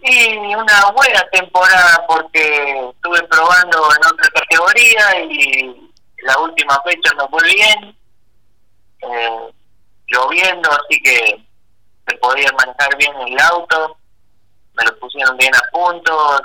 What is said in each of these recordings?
Y una buena temporada porque estuve probando en otra categoría y la última fecha me fue bien, lloviendo, así que se podía manejar bien el auto, me lo pusieron bien a punto,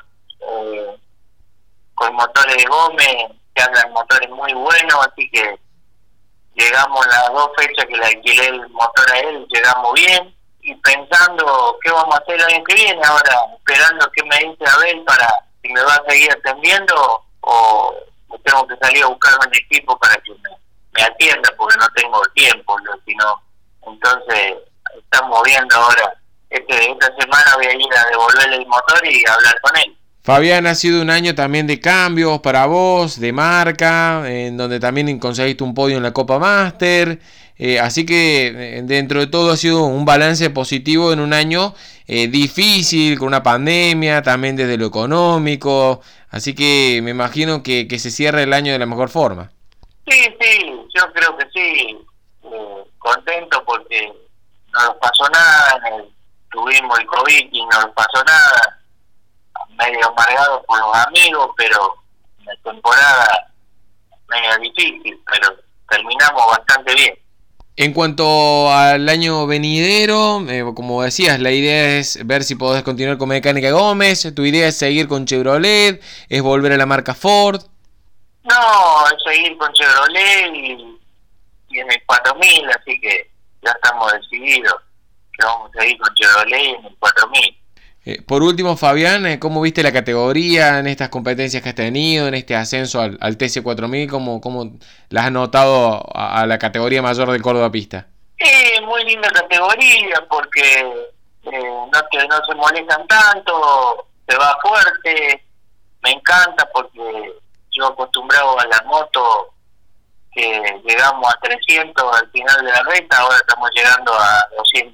con motores de Gómez, que andan motores muy buenos, así que llegamos las dos fechas que le alquilé el motor a él, llegamos bien, y pensando qué vamos a hacer el año que viene, ahora esperando qué me dice Abel para si me va a seguir atendiendo o tengo que salir a buscarme un equipo para que me atienda, porque no tengo tiempo, sino entonces estamos viendo ahora, esta semana voy a ir a devolverle el motor y hablar con él. Fabián, ha sido un año también de cambios para vos, de marca, en donde también conseguiste un podio en la Copa Master, así que dentro de todo ha sido un balance positivo en un año difícil, con una pandemia, también desde lo económico, así que me imagino que se cierra el año de la mejor forma. Sí, yo creo que sí, contento porque no nos pasó nada, tuvimos el COVID y no nos pasó nada, medio amargado por los amigos, pero la temporada medio difícil, pero terminamos bastante bien. En cuanto al año venidero, como decías, la idea es ver si podés continuar con Mecánica Gómez, tu idea es seguir con Chevrolet, es volver a la marca Ford. No, es seguir con Chevrolet y en el 4000, así que ya estamos decididos que vamos a seguir con Chevrolet en el 4000. Por último, Fabián, ¿cómo viste la categoría en estas competencias que has tenido, en este ascenso al TC4000? ¿Cómo la has notado a la categoría mayor del Córdoba Pista? Muy linda categoría porque no se molestan tanto, se va fuerte, me encanta porque yo acostumbrado a la moto que llegamos a 300 al final de la recta, ahora estamos llegando a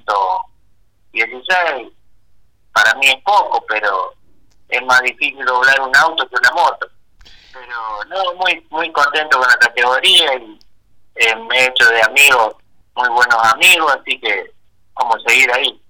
216. Para mí es poco, pero es más difícil doblar un auto que una moto. Pero no, muy contento con la categoría y me he hecho de amigos, muy buenos amigos, así que vamos a seguir ahí.